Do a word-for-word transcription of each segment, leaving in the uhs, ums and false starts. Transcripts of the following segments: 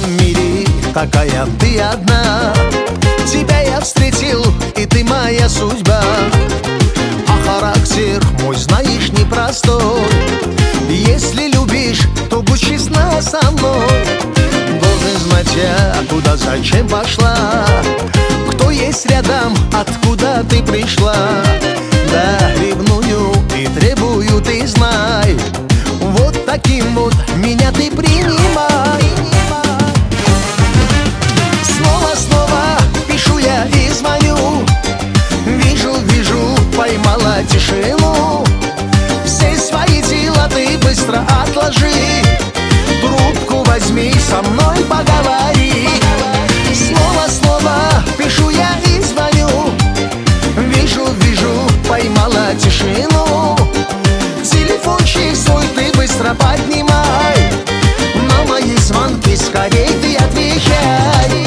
этом мире такая ты одна. Тебя я встретил, и ты моя судьба. А характер мой, знаешь, непростой. Если любишь, то будь честна со мной. Должен знать я, куда, зачем пошла, кто есть рядом, откуда ты пришла. Да, ревную и требую, ты знай. Вот таким вот меня ты принимай. Снова-снова пишу я и звоню. Вижу, вижу, поймала тишину. Все свои дела ты быстро отложи. Трубку возьми, со мной поговори. Снова-снова пишу я и звоню. Вижу, вижу, поймала тишину. Телефончик свой ты быстро поднимай. На мои звонки скорей ты отвечай.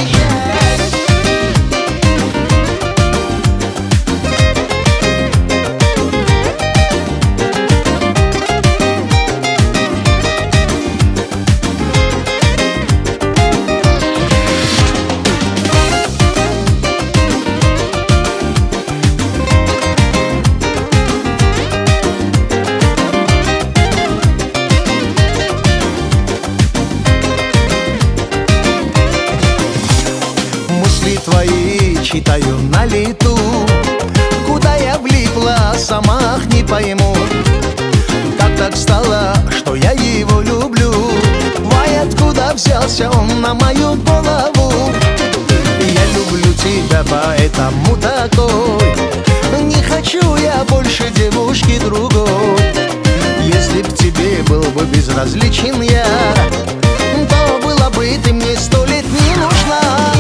Твои читаю на лету. Куда я влипла, сама не пойму. Как так стало, что я его люблю? Вай, откуда взялся он на мою голову? Я люблю тебя, поэтому такой. Не хочу я больше девушки другой. Если б тебе был бы безразличен я, то было бы ты мне сто лет не нужна.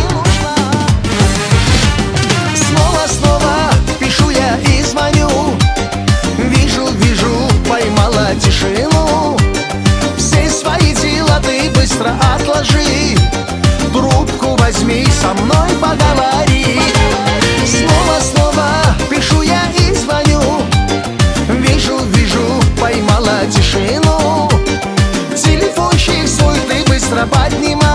Снова-снова пишу я и звоню. Вижу, вижу, поймала тишину. Все свои дела ты быстро отложи. Трубку возьми, со мной поговори. Снова-снова пишу я и звоню. Вижу, вижу, поймала тишину. Телефончик свой ты быстро поднимай.